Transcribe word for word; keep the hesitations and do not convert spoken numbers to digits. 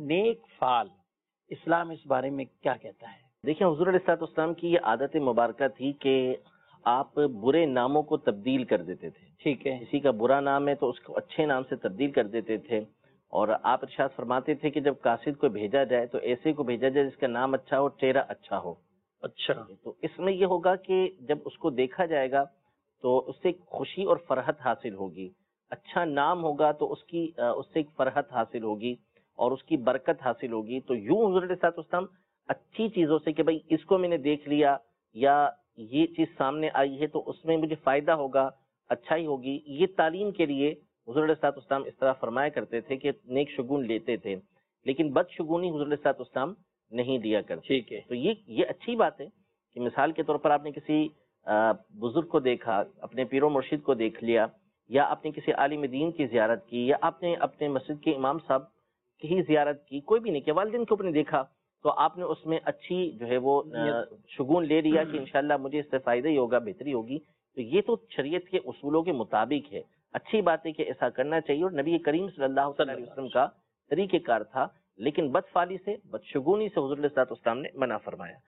نیک فال، اسلام اس بارے میں کیا کہتا ہے؟ دیکھیں، حضور علیہ الصلوۃ والسلام کی یہ عادت مبارکہ تھی کہ آپ برے ناموں کو تبدیل کر دیتے تھے. ٹھیک ہے. کسی کا برا نام ہے تو اس کو اچھے نام سے تبدیل کر دیتے تھے. اور آپ ارشاد فرماتے تھے کہ جب قاصد کو بھیجا جائے تو ایسے کو بھیجا جائے جس کا نام اچھا ہو، چہرہ اچھا ہو. اچھا. تو اس میں یہ ہوگا کہ جب اس کو دیکھا جائے گا تو اس سے ایک خوشی اور فرحت حاصل ہوگی. اچھا نام ہوگا تو اس کی اس سے ایک فرحت حاصل ہوگی اور اس کی برکت حاصل ہوگی. تو یوں حضور علیہ الصلوۃ والسلام اچھی چیزوں سے کہ بھائی اس کو میں نے دیکھ لیا یا یہ چیز سامنے آئی ہے تو اس میں مجھے فائدہ ہوگا، اچھائی ہوگی، یہ تعلیم کے لیے حضور علیہ الصلوۃ والسلام اس طرح فرمایا کرتے تھے کہ نیک شگون لیتے تھے. لیکن بد شگونی حضور علیہ الصلوۃ والسلام نہیں دیا کرتے. ٹھیک ہے. تو یہ یہ اچھی بات ہے کہ مثال کے طور پر آپ نے کسی بزرگ کو دیکھا، اپنے پیر و مرشد کو دیکھ لیا، یا آپ نے کسی عالم دین کی زیارت کی، یا آپ نے اپنے مسجد کے امام صاحب کی ہی زیارت کی، کوئی بھی نہیں کیا، والدین کو اپنے دیکھا تو آپ نے اس میں اچھی جو ہے وہ شگون لے لیا کہ انشاءاللہ مجھے اس سے فائدہ ہی ہوگا، بہتری ہوگی. تو یہ تو شریعت کے اصولوں کے مطابق ہے. اچھی بات ہے کہ ایسا کرنا چاہیے اور نبی کریم صلی اللہ علیہ وسلم کا طریقہ کار تھا. لیکن بد فالی سے، بد شگونی سے حضور علیہ الصلوۃ والسلام نے منع فرمایا.